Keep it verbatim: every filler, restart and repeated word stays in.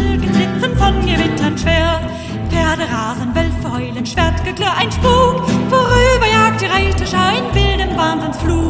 Wolken blitzen, von Gewittern schwer. Pferde rasen, Wölfe heulen, Schwertgeklirr, ein Spuk. Vorüber jagt die Reiterschar in wildem Wahnsinnsflug.